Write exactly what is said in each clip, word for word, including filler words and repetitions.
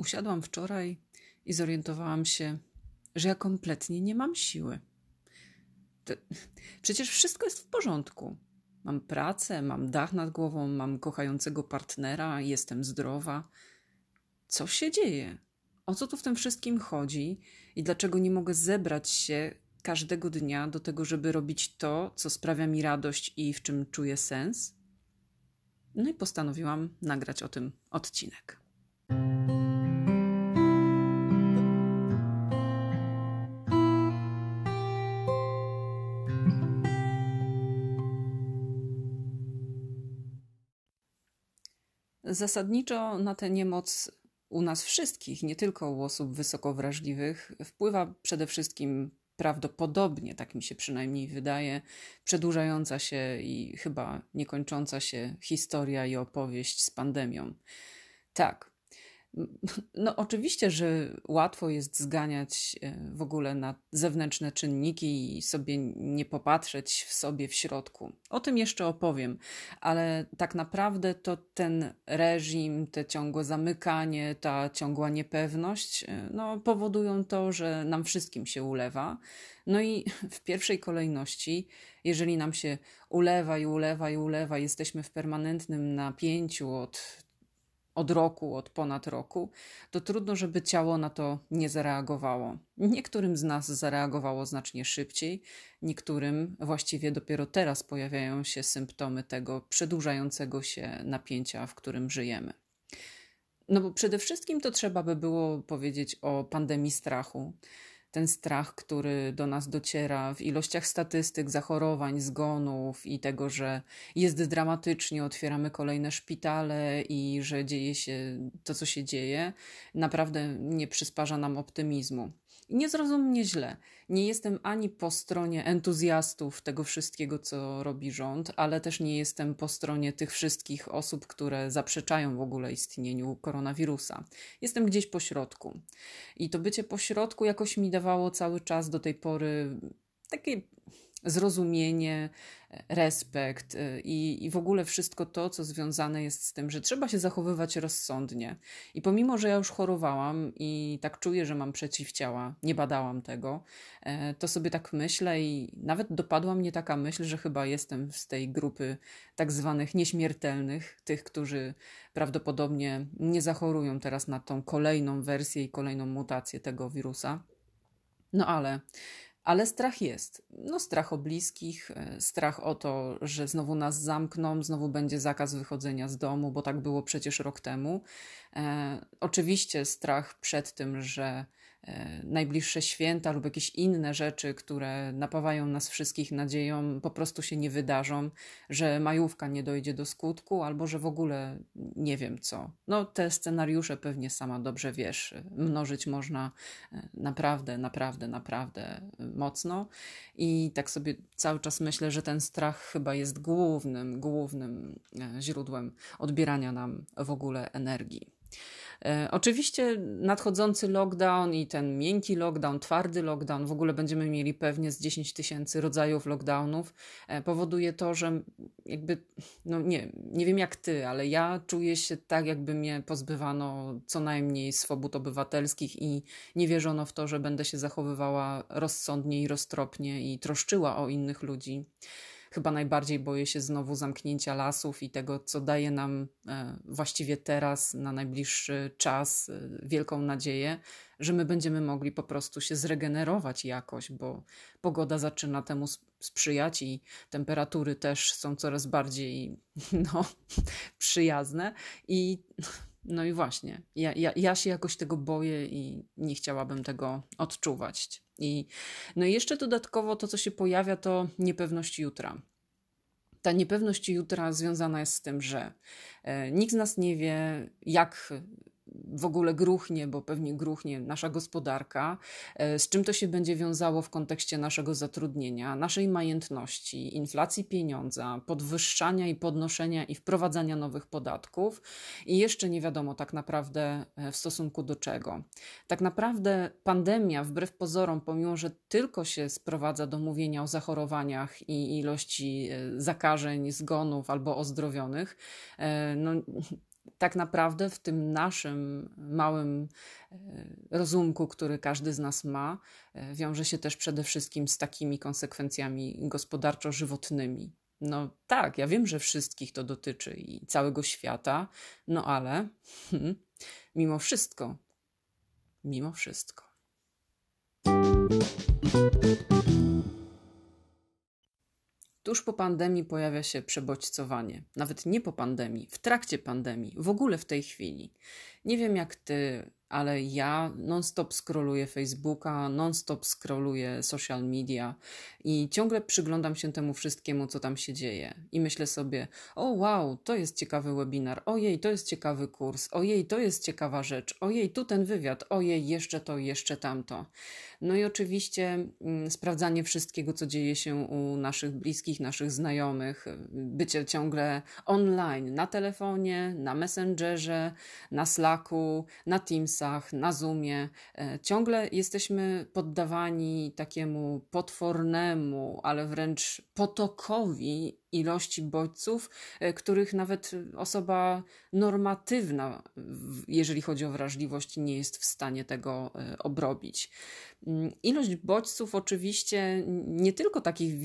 Usiadłam wczoraj i zorientowałam się, że ja kompletnie nie mam siły. To, przecież wszystko jest w porządku. Mam pracę, mam dach nad głową, mam kochającego partnera, jestem zdrowa. Co się dzieje? O co tu w tym wszystkim chodzi i dlaczego nie mogę zebrać się każdego dnia do tego, żeby robić to, co sprawia mi radość i w czym czuję sens? No i postanowiłam nagrać o tym odcinek. Zasadniczo na tę niemoc u nas wszystkich, nie tylko u osób wysoko wrażliwych, wpływa przede wszystkim prawdopodobnie, tak mi się przynajmniej wydaje, przedłużająca się i chyba niekończąca się historia i opowieść z pandemią. Tak. No oczywiście, że łatwo jest zganiać w ogóle na zewnętrzne czynniki i sobie nie popatrzeć w sobie w środku. O tym jeszcze opowiem, ale tak naprawdę to ten reżim, te ciągłe zamykanie, ta ciągła niepewność no, powodują to, że nam wszystkim się ulewa. No i w pierwszej kolejności, jeżeli nam się ulewa i ulewa i ulewa, jesteśmy w permanentnym napięciu od od roku, od ponad roku, to trudno, żeby ciało na to nie zareagowało. Niektórym z nas zareagowało znacznie szybciej, niektórym właściwie dopiero teraz pojawiają się symptomy tego przedłużającego się napięcia, w którym żyjemy. No bo przede wszystkim to trzeba by było powiedzieć o pandemii strachu. Ten strach, który do nas dociera w ilościach statystyk, zachorowań, zgonów i tego, że jest dramatycznie, otwieramy kolejne szpitale i że dzieje się to, co się dzieje, naprawdę nie przysparza nam optymizmu. I nie zrozum mnie źle, nie jestem ani po stronie entuzjastów tego wszystkiego, co robi rząd, ale też nie jestem po stronie tych wszystkich osób, które zaprzeczają w ogóle istnieniu koronawirusa. Jestem gdzieś po środku. I to bycie po środku jakoś mi dawało cały czas do tej pory takie zrozumienie, respekt i, i w ogóle wszystko to, co związane jest z tym, że trzeba się zachowywać rozsądnie. I pomimo, że ja już chorowałam i tak czuję, że mam przeciwciała, nie badałam tego, to sobie tak myślę i nawet dopadła mnie taka myśl, że chyba jestem z tej grupy tak zwanych nieśmiertelnych, tych, którzy prawdopodobnie nie zachorują teraz na tą kolejną wersję i kolejną mutację tego wirusa. No ale... Ale strach jest. No strach o bliskich, strach o to, że znowu nas zamkną, znowu będzie zakaz wychodzenia z domu, bo tak było przecież rok temu. E, oczywiście strach przed tym, że e, najbliższe święta lub jakieś inne rzeczy, które napawają nas wszystkich nadzieją, po prostu się nie wydarzą, że majówka nie dojdzie do skutku, albo że w ogóle nie wiem co. No te scenariusze pewnie sama dobrze wiesz. Mnożyć można naprawdę, naprawdę, naprawdę mocno i tak sobie cały czas myślę, że ten strach chyba jest głównym, głównym źródłem odbierania nam w ogóle energii. E, oczywiście nadchodzący lockdown i ten miękki lockdown, twardy lockdown, w ogóle będziemy mieli pewnie z dziesięć tysięcy rodzajów lockdownów, e, powoduje to, że jakby, no nie, nie wiem jak ty, ale ja czuję się tak, jakby mnie pozbywano co najmniej swobód obywatelskich i nie wierzono w to, że będę się zachowywała rozsądnie i roztropnie i troszczyła o innych ludzi. Chyba najbardziej boję się znowu zamknięcia lasów i tego, co daje nam e, właściwie teraz, na najbliższy czas, e, wielką nadzieję, że my będziemy mogli po prostu się zregenerować jakoś, bo pogoda zaczyna temu sprzyjać i temperatury też są coraz bardziej no, przyjazne. I, no i właśnie, ja, ja, ja się jakoś tego boję i nie chciałabym tego odczuwać. I, no i jeszcze dodatkowo to, co się pojawia, to niepewność jutra. Ta niepewność jutra związana jest z tym, że e, nikt z nas nie wie, jak w ogóle gruchnie, bo pewnie gruchnie nasza gospodarka, e, z czym to się będzie wiązało w kontekście naszego zatrudnienia, naszej majętności, inflacji pieniądza, podwyższania i podnoszenia i wprowadzania nowych podatków i jeszcze nie wiadomo tak naprawdę e, w stosunku do czego. Tak naprawdę pandemia, wbrew pozorom, pomimo że tylko się sprowadza do mówienia o zachorowaniach i ilości e, zakażeń, zgonów albo ozdrowionych, e, no tak naprawdę w tym naszym małym e, rozumku, który każdy z nas ma, e, wiąże się też przede wszystkim z takimi konsekwencjami gospodarczo-żywotnymi. No tak, ja wiem, że wszystkich to dotyczy i całego świata, no ale hmm, mimo wszystko, mimo wszystko. Tuż po pandemii pojawia się przebodźcowanie. Nawet nie po pandemii, w trakcie pandemii, w ogóle w tej chwili. Nie wiem jak ty, ale ja non-stop scrolluję Facebooka, non-stop scrolluję social media i ciągle przyglądam się temu wszystkiemu, co tam się dzieje. I myślę sobie, o wow, to jest ciekawy webinar, ojej, to jest ciekawy kurs, ojej, to jest ciekawa rzecz, ojej, tu ten wywiad, ojej, jeszcze to, jeszcze tamto. No i oczywiście mm, sprawdzanie wszystkiego, co dzieje się u naszych bliskich, naszych znajomych, bycie ciągle online, na telefonie, na Messengerze, na Slacku, na Teamsach, na Zoomie. E, Ciągle jesteśmy poddawani takiemu potwornemu, ale wręcz potokowi ilości bodźców, e, których nawet osoba normatywna, w- jeżeli chodzi o wrażliwość, nie jest w stanie tego e, obrobić. Mm, Ilość bodźców oczywiście nie tylko takich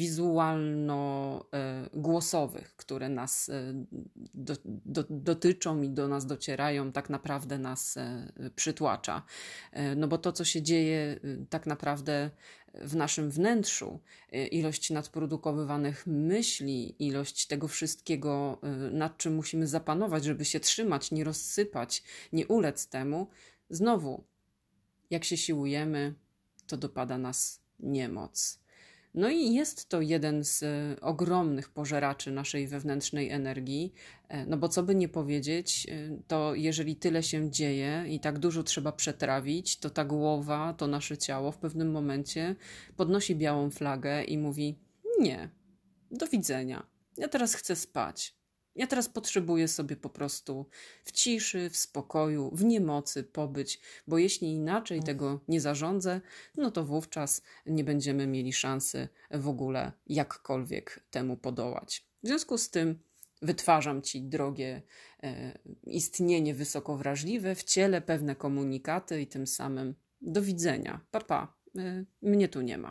wizualno-głosowych, które nas e, do, do, dotyczą i do nas docierają, tak naprawdę nas e, przytłacza. E, No bo to, co się dzieje e, tak naprawdę w naszym wnętrzu, e, ilość nadprodukowywanych myśli, ilość tego wszystkiego, e, nad czym musimy zapanować, żeby się trzymać, nie rozsypać, nie ulec temu, znowu, jak się siłujemy, to dopada nas niemoc. No i jest to jeden z e, ogromnych pożeraczy naszej wewnętrznej energii, e, no bo co by nie powiedzieć, e, to jeżeli tyle się dzieje i tak dużo trzeba przetrawić, to ta głowa, to nasze ciało w pewnym momencie podnosi białą flagę i mówi: nie, do widzenia, ja teraz chcę spać. Ja teraz potrzebuję sobie po prostu w ciszy, w spokoju, w niemocy pobyć, bo jeśli inaczej tego nie zarządzę, no to wówczas nie będziemy mieli szansy w ogóle jakkolwiek temu podołać. W związku z tym wytwarzam ci, drogie e, istnienie wysokowrażliwe, w ciele pewne komunikaty i tym samym do widzenia. Pa, pa. E, mnie tu nie ma.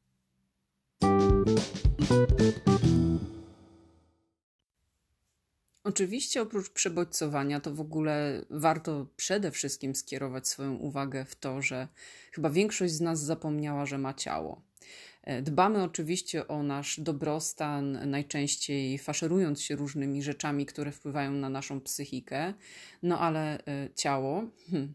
Oczywiście oprócz przebodźcowania to w ogóle warto przede wszystkim skierować swoją uwagę w to, że chyba większość z nas zapomniała, że ma ciało. E, Dbamy oczywiście o nasz dobrostan, najczęściej faszerując się różnymi rzeczami, które wpływają na naszą psychikę, no ale e, ciało. Hmm.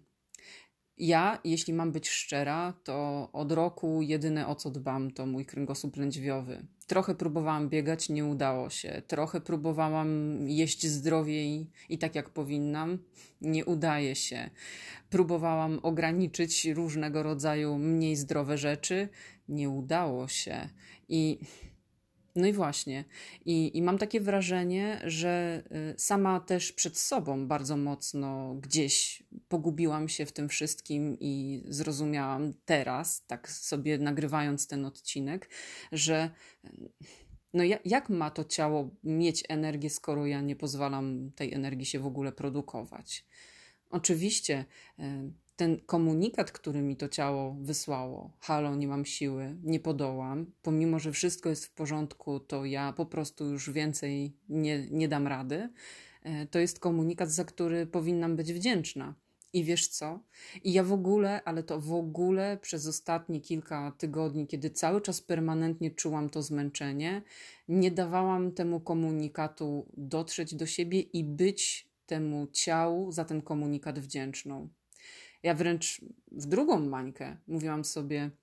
Ja, jeśli mam być szczera, to od roku jedyne o co dbam to mój kręgosłup lędźwiowy. Trochę próbowałam biegać, nie udało się. Trochę próbowałam jeść zdrowiej i tak jak powinnam, nie udaje się. Próbowałam ograniczyć różnego rodzaju mniej zdrowe rzeczy, nie udało się. I no i właśnie. I, I mam takie wrażenie, że y, sama też przed sobą bardzo mocno gdzieś pogubiłam się w tym wszystkim i zrozumiałam teraz, tak sobie nagrywając ten odcinek, że y, no ja, jak ma to ciało mieć energię, skoro ja nie pozwalam tej energii się w ogóle produkować? Oczywiście y, ten komunikat, który mi to ciało wysłało, halo, nie mam siły, nie podołam, pomimo że wszystko jest w porządku, to ja po prostu już więcej nie, nie dam rady, e, to jest komunikat, za który powinnam być wdzięczna. I wiesz co? I ja w ogóle, ale to w ogóle przez ostatnie kilka tygodni, kiedy cały czas permanentnie czułam to zmęczenie, nie dawałam temu komunikatu dotrzeć do siebie i być temu ciału za ten komunikat wdzięczną. Ja wręcz w drugą mańkę mówiłam sobie: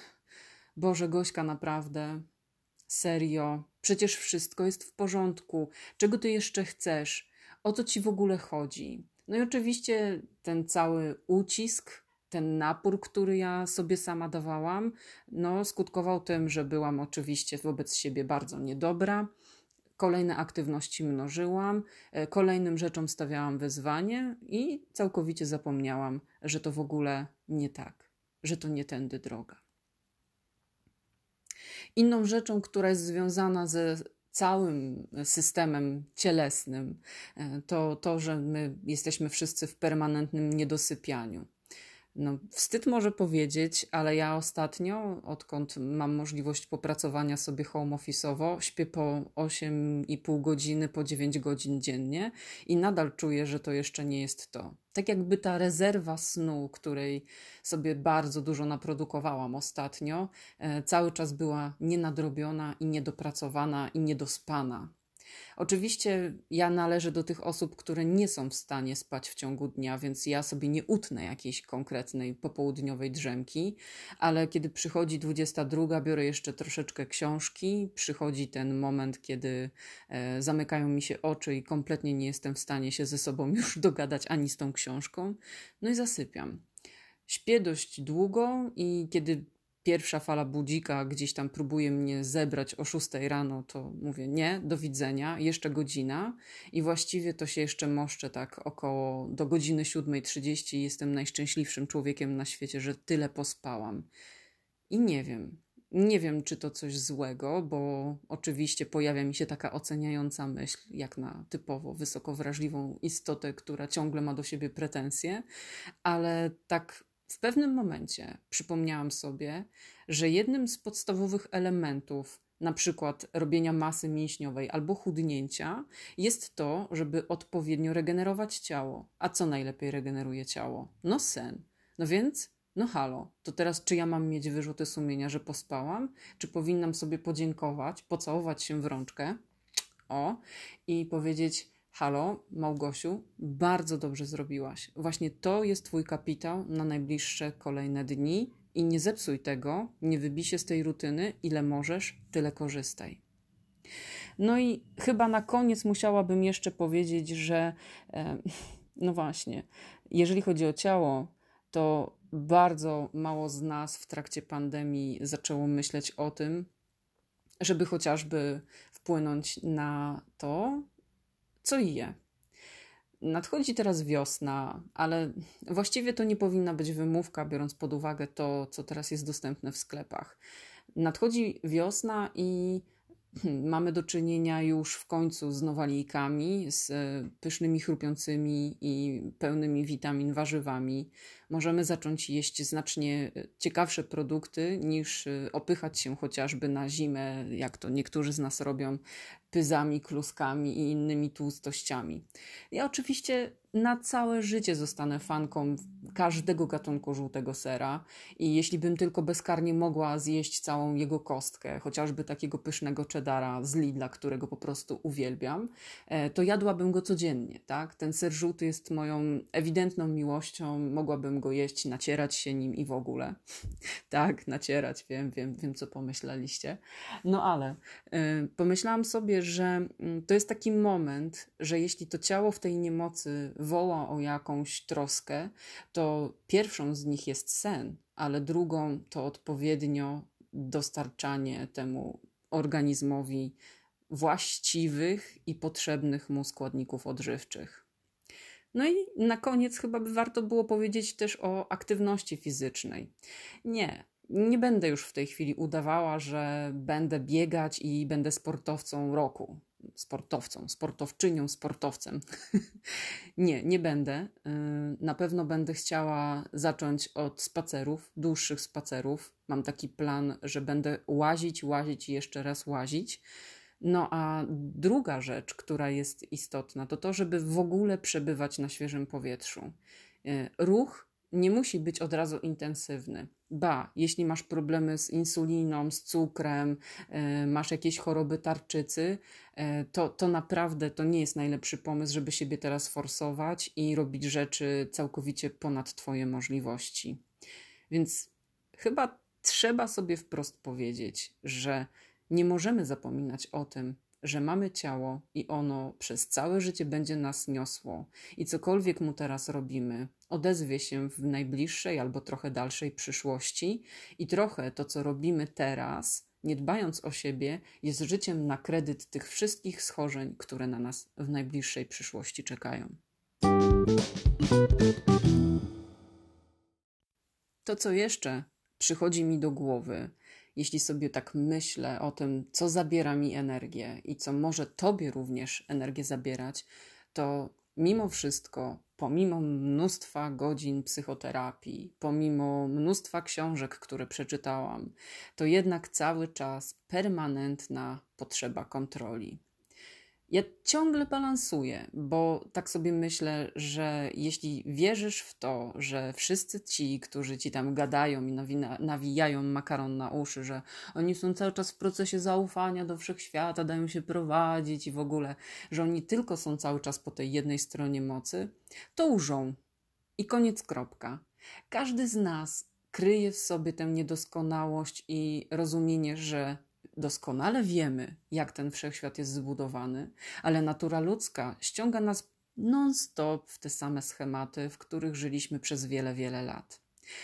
Boże, Gośka, naprawdę, serio, przecież wszystko jest w porządku. Czego ty jeszcze chcesz? O co ci w ogóle chodzi? No i oczywiście ten cały ucisk, ten napór, który ja sobie sama dawałam, no skutkował tym, że byłam oczywiście wobec siebie bardzo niedobra. Kolejne aktywności mnożyłam, e, kolejnym rzeczom stawiałam wyzwanie i całkowicie zapomniałam, że to w ogóle nie tak, że to nie tędy droga. Inną rzeczą, która jest związana ze całym systemem cielesnym, to to, że my jesteśmy wszyscy w permanentnym niedosypianiu. No, wstyd może powiedzieć, ale ja ostatnio, odkąd mam możliwość popracowania sobie home office'owo, śpię po osiem i pół godziny, po dziewięć godzin dziennie i nadal czuję, że to jeszcze nie jest to. Tak jakby ta rezerwa snu, której sobie bardzo dużo naprodukowałam ostatnio, e, cały czas była nienadrobiona i niedopracowana i niedospana. Oczywiście ja należę do tych osób, które nie są w stanie spać w ciągu dnia, więc ja sobie nie utnę jakiejś konkretnej popołudniowej drzemki, ale kiedy przychodzi dwudziesta druga, biorę jeszcze troszeczkę książki, przychodzi ten moment, kiedy e, zamykają mi się oczy i kompletnie nie jestem w stanie się ze sobą już dogadać ani z tą książką, no i zasypiam. Śpię dość długo i kiedy pierwsza fala budzika gdzieś tam próbuje mnie zebrać o szóstej rano, to mówię nie, do widzenia, jeszcze godzina i właściwie to się jeszcze moszczę tak około do godziny siódmej trzydzieści i jestem najszczęśliwszym człowiekiem na świecie, że tyle pospałam. I nie wiem, nie wiem czy to coś złego, bo oczywiście pojawia mi się taka oceniająca myśl, jak na typowo wysoko wrażliwą istotę, która ciągle ma do siebie pretensje, ale tak w pewnym momencie przypomniałam sobie, że jednym z podstawowych elementów, na przykład robienia masy mięśniowej albo chudnięcia, jest to, żeby odpowiednio regenerować ciało. A co najlepiej regeneruje ciało? No sen. No więc, no halo, to teraz czy ja mam mieć wyrzuty sumienia, że pospałam? Czy powinnam sobie podziękować, pocałować się w rączkę? O, i powiedzieć: halo, Małgosiu, bardzo dobrze zrobiłaś. Właśnie to jest twój kapitał na najbliższe kolejne dni i nie zepsuj tego, nie wybij się z tej rutyny, ile możesz, tyle korzystaj. No i chyba na koniec musiałabym jeszcze powiedzieć, że e, no właśnie, jeżeli chodzi o ciało, to bardzo mało z nas w trakcie pandemii zaczęło myśleć o tym, żeby chociażby wpłynąć na to, co je. Nadchodzi teraz wiosna, ale właściwie to nie powinna być wymówka, biorąc pod uwagę to, co teraz jest dostępne w sklepach. Nadchodzi wiosna i mamy do czynienia już w końcu z nowalijkami, z pysznymi, chrupiącymi i pełnymi witamin warzywami. Możemy zacząć jeść znacznie ciekawsze produkty niż opychać się chociażby na zimę, jak to niektórzy z nas robią, pyzami, kluskami i innymi tłustościami. Ja oczywiście na całe życie zostanę fanką każdego gatunku żółtego sera i jeśli bym tylko bezkarnie mogła zjeść całą jego kostkę, chociażby takiego pysznego cheddara z Lidla, którego po prostu uwielbiam, to jadłabym go codziennie, tak? Ten ser żółty jest moją ewidentną miłością, mogłabym go jeść, nacierać się nim i w ogóle. Tak, nacierać, wiem, wiem, wiem co pomyśleliście. No ale y, pomyślałam sobie, że y, to jest taki moment, że jeśli to ciało w tej niemocy woła o jakąś troskę, to pierwszą z nich jest sen, ale drugą to odpowiednio dostarczanie temu organizmowi właściwych i potrzebnych mu składników odżywczych. No i na koniec chyba by warto było powiedzieć też o aktywności fizycznej. Nie, nie będę już w tej chwili udawała, że będę biegać i będę sportowcą roku. Sportowcą, sportowczynią, sportowcem. Nie, nie będę. Na pewno będę chciała zacząć od spacerów, dłuższych spacerów. Mam taki plan, że będę łazić, łazić i jeszcze raz łazić. No a druga rzecz, która jest istotna, to to, żeby w ogóle przebywać na świeżym powietrzu. Ruch nie musi być od razu intensywny. Ba, jeśli masz problemy z insuliną, z cukrem, masz jakieś choroby tarczycy, to, to naprawdę to nie jest najlepszy pomysł, żeby siebie teraz forsować i robić rzeczy całkowicie ponad twoje możliwości. Więc chyba trzeba sobie wprost powiedzieć, że nie możemy zapominać o tym, że mamy ciało i ono przez całe życie będzie nas niosło i cokolwiek mu teraz robimy, odezwie się w najbliższej albo trochę dalszej przyszłości i trochę to, co robimy teraz, nie dbając o siebie, jest życiem na kredyt tych wszystkich schorzeń, które na nas w najbliższej przyszłości czekają. To, co jeszcze przychodzi mi do głowy, jeśli sobie tak myślę o tym, co zabiera mi energię i co może tobie również energię zabierać, to mimo wszystko, pomimo mnóstwa godzin psychoterapii, pomimo mnóstwa książek, które przeczytałam, to jednak cały czas permanentna potrzeba kontroli. Ja ciągle balansuję, bo tak sobie myślę, że jeśli wierzysz w to, że wszyscy ci, którzy ci tam gadają i nawina- nawijają makaron na uszy, że oni są cały czas w procesie zaufania do wszechświata, dają się prowadzić i w ogóle, że oni tylko są cały czas po tej jednej stronie mocy, to łżą. I koniec, kropka. Każdy z nas kryje w sobie tę niedoskonałość i rozumienie, że doskonale wiemy, jak ten wszechświat jest zbudowany, ale natura ludzka ściąga nas non-stop w te same schematy, w których żyliśmy przez wiele, wiele lat.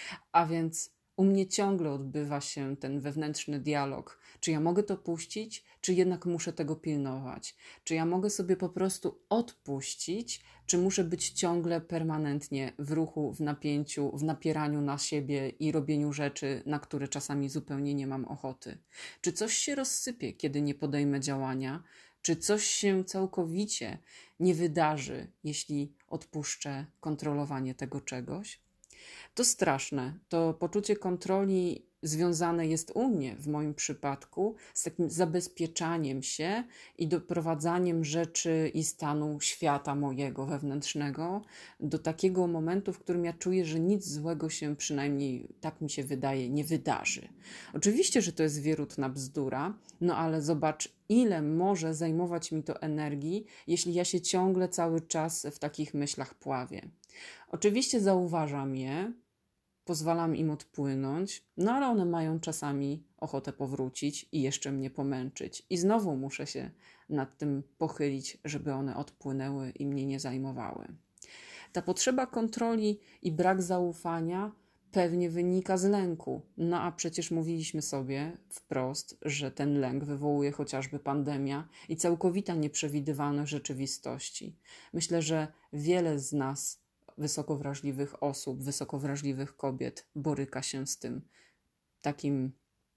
A więc u mnie ciągle odbywa się ten wewnętrzny dialog. Czy ja mogę to puścić, czy jednak muszę tego pilnować? Czy ja mogę sobie po prostu odpuścić, czy muszę być ciągle permanentnie w ruchu, w napięciu, w napieraniu na siebie i robieniu rzeczy, na które czasami zupełnie nie mam ochoty? Czy coś się rozsypie, kiedy nie podejmę działania? Czy coś się całkowicie nie wydarzy, jeśli odpuszczę kontrolowanie tego czegoś? To straszne. To poczucie kontroli związane jest u mnie, w moim przypadku, z takim zabezpieczaniem się i doprowadzaniem rzeczy i stanu świata mojego wewnętrznego do takiego momentu, w którym ja czuję, że nic złego się, przynajmniej tak mi się wydaje, nie wydarzy. Oczywiście, że to jest wierutna bzdura, no ale zobacz, ile może zajmować mi to energii, jeśli ja się ciągle cały czas w takich myślach pławię. Oczywiście zauważam je, pozwalam im odpłynąć, no ale one mają czasami ochotę powrócić i jeszcze mnie pomęczyć. I znowu muszę się nad tym pochylić, żeby one odpłynęły i mnie nie zajmowały. Ta potrzeba kontroli i brak zaufania pewnie wynika z lęku. No a przecież mówiliśmy sobie wprost, że ten lęk wywołuje chociażby pandemia i całkowita nieprzewidywalność rzeczywistości. Myślę, że wiele z nas wysoko wrażliwych osób, wysoko wrażliwych kobiet boryka się z tym, takim,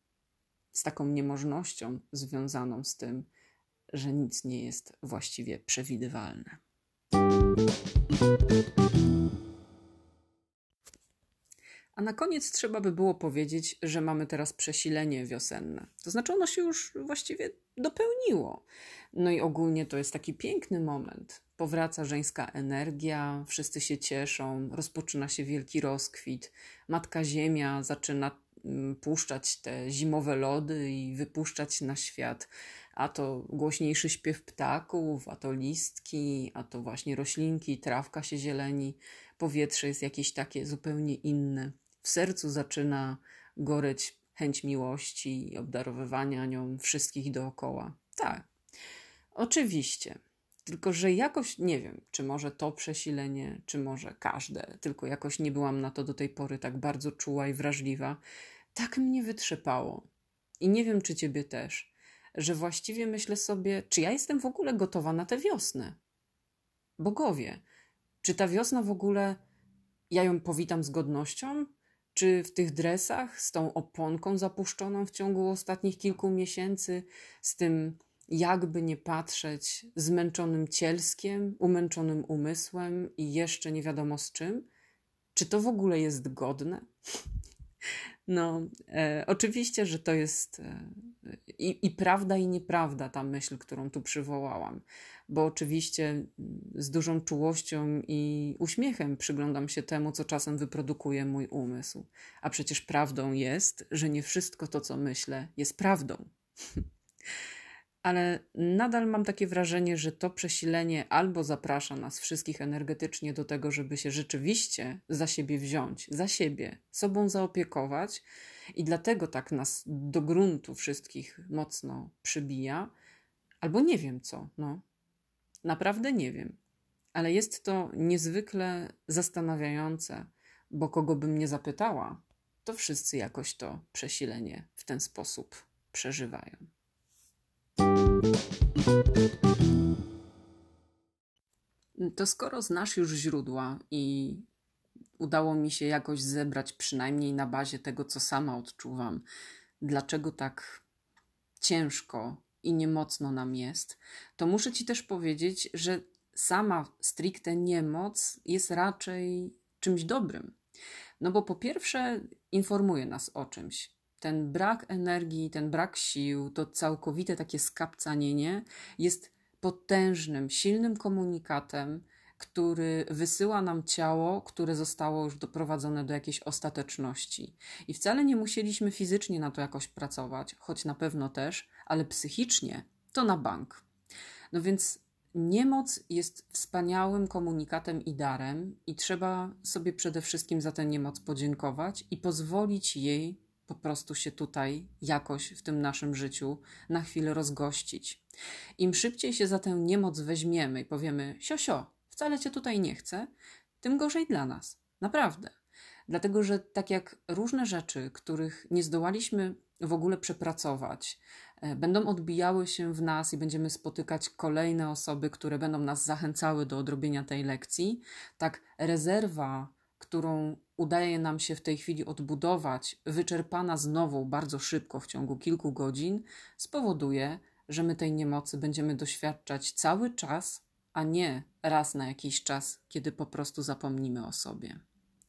z taką niemożnością związaną z tym, że nic nie jest właściwie przewidywalne. A na koniec trzeba by było powiedzieć, że mamy teraz przesilenie wiosenne. To znaczy ono się już właściwie dopełniło. No i ogólnie to jest taki piękny moment. Powraca żeńska energia, wszyscy się cieszą, rozpoczyna się wielki rozkwit. Matka Ziemia zaczyna puszczać te zimowe lody i wypuszczać na świat. A to głośniejszy śpiew ptaków, a to listki, a to właśnie roślinki, trawka się zieleni. Powietrze jest jakieś takie zupełnie inne. W sercu zaczyna goreć chęć miłości i obdarowywania nią wszystkich dookoła. Tak, oczywiście. Tylko że jakoś, nie wiem, czy może to przesilenie, czy może każde, tylko jakoś nie byłam na to do tej pory tak bardzo czuła i wrażliwa, tak mnie wytrzepało. I nie wiem, czy ciebie też, że właściwie myślę sobie, czy ja jestem w ogóle gotowa na tę wiosnę? Bogowie, czy ta wiosna w ogóle, ja ją powitam z godnością? Czy w tych dresach, z tą oponką zapuszczoną w ciągu ostatnich kilku miesięcy, z tym jakby nie patrzeć zmęczonym cielskiem, umęczonym umysłem i jeszcze nie wiadomo z czym? Czy to w ogóle jest godne? No, e, oczywiście, że to jest e, i, i prawda, i nieprawda ta myśl, którą tu przywołałam, bo oczywiście z dużą czułością i uśmiechem przyglądam się temu, co czasem wyprodukuje mój umysł. A przecież prawdą jest, że nie wszystko to, co myślę, jest prawdą. Ale nadal mam takie wrażenie, że to przesilenie albo zaprasza nas wszystkich energetycznie do tego, żeby się rzeczywiście za siebie wziąć, za siebie, sobą zaopiekować i dlatego tak nas do gruntu wszystkich mocno przybija, albo nie wiem co, no. Naprawdę nie wiem. Ale jest to niezwykle zastanawiające, bo kogo bym nie zapytała, to wszyscy jakoś to przesilenie w ten sposób przeżywają. To skoro znasz już źródła i udało mi się jakoś zebrać, przynajmniej na bazie tego, co sama odczuwam, dlaczego tak ciężko i niemocno nam jest, to muszę Ci też powiedzieć, że sama stricte niemoc jest raczej czymś dobrym. No bo po pierwsze informuje nas o czymś. Ten brak energii, ten brak sił, to całkowite takie skapcanienie jest potężnym, silnym komunikatem, który wysyła nam ciało, które zostało już doprowadzone do jakiejś ostateczności. I wcale nie musieliśmy fizycznie na to jakoś pracować, choć na pewno też, ale psychicznie to na bank. No więc niemoc jest wspaniałym komunikatem i darem i trzeba sobie przede wszystkim za tę niemoc podziękować i pozwolić jej po prostu się tutaj jakoś w tym naszym życiu na chwilę rozgościć. Im szybciej się za tę niemoc weźmiemy i powiemy siosio, wcale cię tutaj nie chcę, tym gorzej dla nas. Naprawdę. Dlatego, że tak jak różne rzeczy, których nie zdołaliśmy w ogóle przepracować, będą odbijały się w nas i będziemy spotykać kolejne osoby, które będą nas zachęcały do odrobienia tej lekcji, tak rezerwa, którą udaje nam się w tej chwili odbudować, wyczerpana znowu bardzo szybko w ciągu kilku godzin, spowoduje, że my tej niemocy będziemy doświadczać cały czas, a nie raz na jakiś czas, kiedy po prostu zapomnimy o sobie.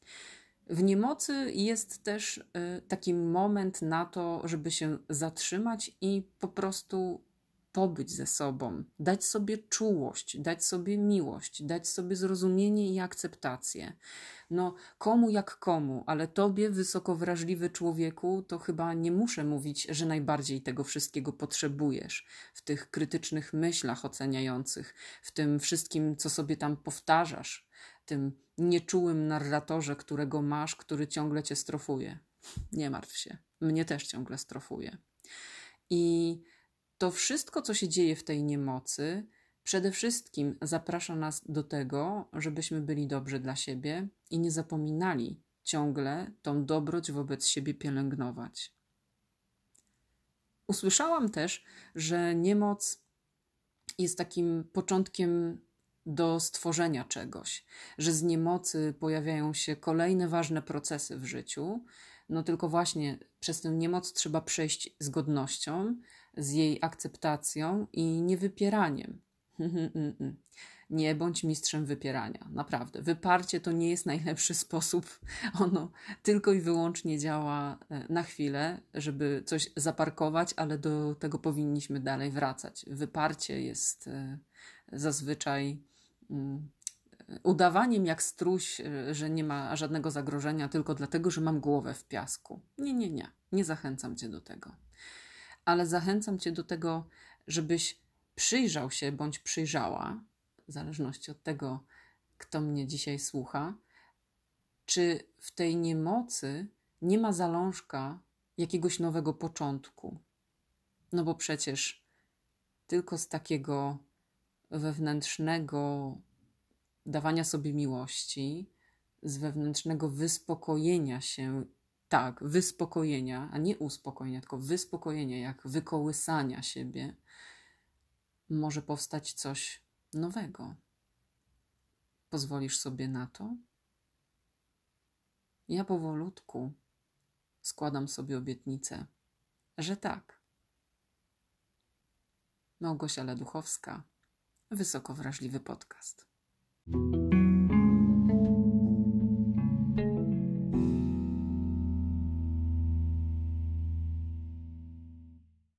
W niemocy jest też y, taki moment na to, żeby się zatrzymać i po prostu pobyć ze sobą, dać sobie czułość, dać sobie miłość, dać sobie zrozumienie i akceptację. No, komu jak komu, ale tobie, wysoko wrażliwy człowieku, to chyba nie muszę mówić, że najbardziej tego wszystkiego potrzebujesz. W tych krytycznych myślach oceniających, w tym wszystkim, co sobie tam powtarzasz, tym nieczułym narratorze, którego masz, który ciągle cię strofuje. Nie martw się, mnie też ciągle strofuje. I to wszystko, co się dzieje w tej niemocy, przede wszystkim zaprasza nas do tego, żebyśmy byli dobrzy dla siebie i nie zapominali ciągle tą dobroć wobec siebie pielęgnować. Usłyszałam też, że niemoc jest takim początkiem do stworzenia czegoś, że z niemocy pojawiają się kolejne ważne procesy w życiu, no tylko właśnie przez tę niemoc trzeba przejść z godnością, z jej akceptacją i niewypieraniem. Nie bądź mistrzem wypierania, naprawdę. Wyparcie to nie jest najlepszy sposób. Ono tylko i wyłącznie działa na chwilę, żeby coś zaparkować, ale do tego powinniśmy dalej wracać. Wyparcie jest zazwyczaj udawaniem jak struś, że nie ma żadnego zagrożenia tylko dlatego, że mam głowę w piasku. Nie, nie, nie. Nie zachęcam cię do tego. Ale zachęcam cię do tego, żebyś przyjrzał się bądź przyjrzała, w zależności od tego, kto mnie dzisiaj słucha, czy w tej niemocy nie ma zalążka jakiegoś nowego początku. No bo przecież tylko z takiego wewnętrznego dawania sobie miłości, z wewnętrznego wyspokojenia się, tak, wyspokojenia, a nie uspokojenia, tylko wyspokojenia, jak wykołysania siebie, może powstać coś nowego. Pozwolisz sobie na to? Ja powolutku składam sobie obietnicę, że tak. Małgosia Leduchowska, Wysoko Wrażliwy Podcast.